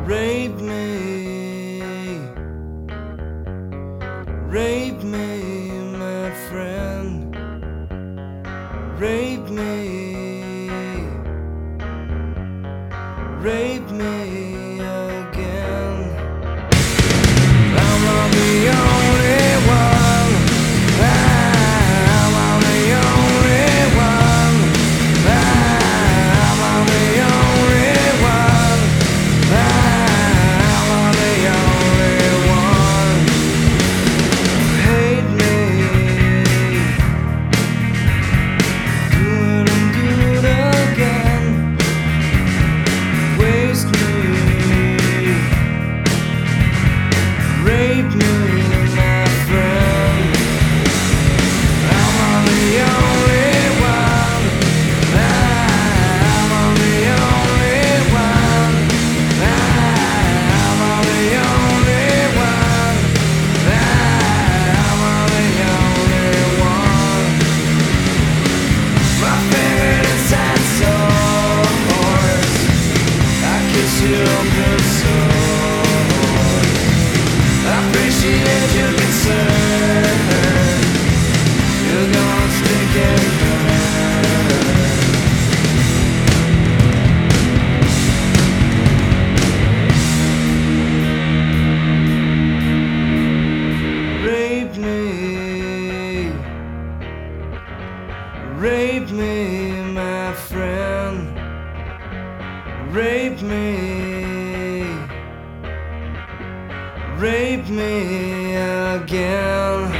Rape me, rape me, my friend. Rape me, rape me again. I'm not the only one. I'm not the only one. I'm not the only one. I'm not the only one. Hate me, good and good again. Waste me, rape me, my friend. I'm on the only one. I'm on the only one. I'm on the only one. I'm on the only one. My favorite inside sores. I kiss you open sore. I appreciate your concern. You're gonna stick and burn. Rape me, rape me, my friend. Rape me, rape me again.